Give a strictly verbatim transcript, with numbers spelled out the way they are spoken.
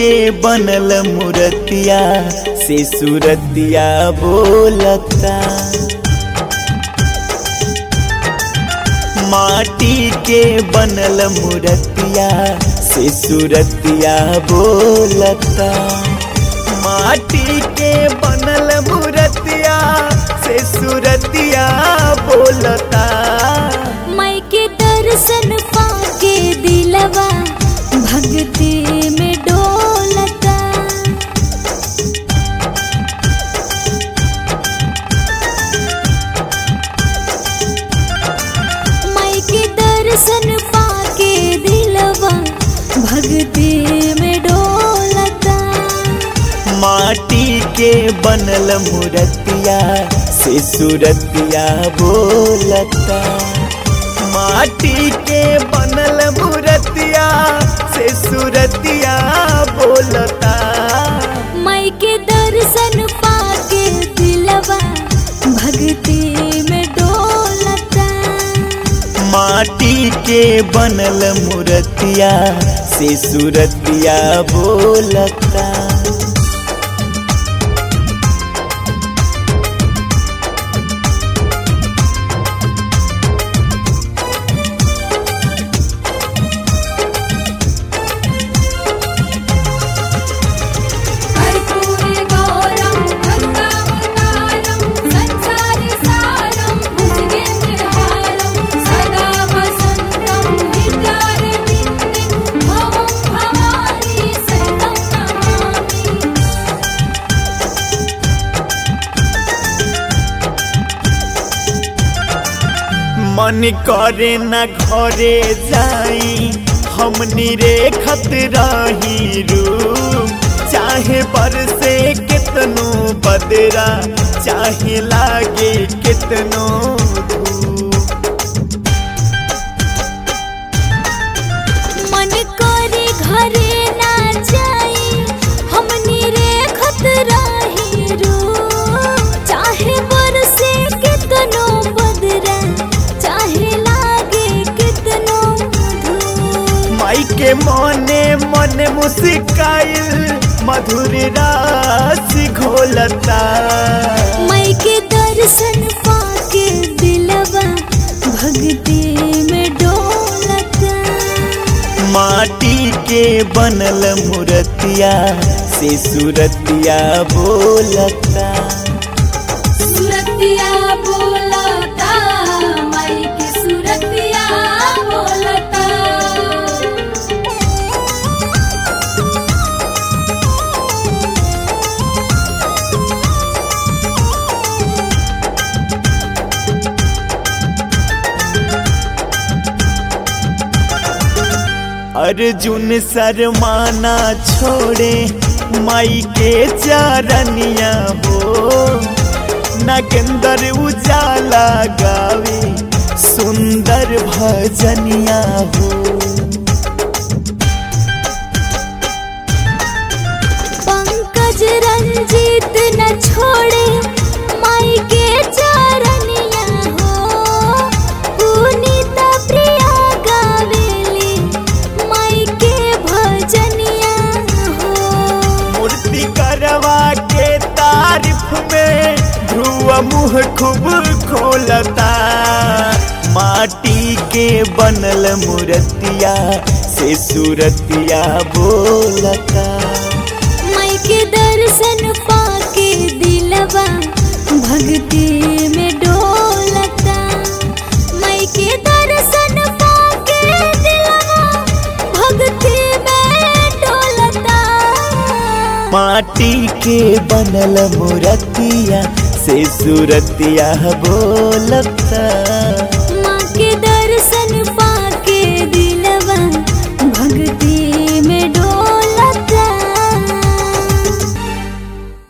के बनल मूर्तिया से सूरतिया बोलता। माटी के बनल मूर्तिया से सूरतिया बोलता। माटी के बनल मूर्तिया से सूरतिया बोलता। माई के दर्शन पाके दिलवा भक्ति में डोलता। माई के दर्शन पाके दिलवा भक्ति में डोलता। माटी के बनल मूर्तिया से सूरतिया बोलता। माटी के बनल मूर्तिया से सूरतिया बोलता। माई के दर्शन पाके दिलवा भक्ति में डोलता। माटी के बनल मूर्तिया से सूरतिया बोलता। मन करे न घरे जाई हमनी रेखत रही रूप। चाहे बरसे कितनो बदरा चाहे लागे कितनो धूप। मन करे घरे ना जाई हमनी रेखत रही रूप। चाहे बरसे कितनो बदरा चाहे लागे कितनो धूप। माई के मने मने मुस्काइल मधुर रास घोलता। माई के दर्शन पाके दिलवा भक्ति में डोलता। माटी के बनल मूर्तिया से सूरतिया बोलता। सूरतिया बोलता। माई के सूरतिया बोलता। अर्जुन शर्माना छोड़े माई के चरनिया हो। नागेंद्र उजाला गावे सुंदर भजनिया हो। पंकज रंजीत न छोड़े माई के चरनिया हो। पुनीता प्रिया गावेली माई के भजनिया हो। मूर्ति करवा के तारीफ में ध्रुव मुँह खूब खोलता। माटी के बनल मूर्तिया से सूरतिया बोलता। माई के दर्शन पाके दिलवा भक्ति में डोलता। माई के दर्शन पाके दिलवा भक्ति में डोलता। माटी के बनल मूर्तिया से सूरतिया बोलता।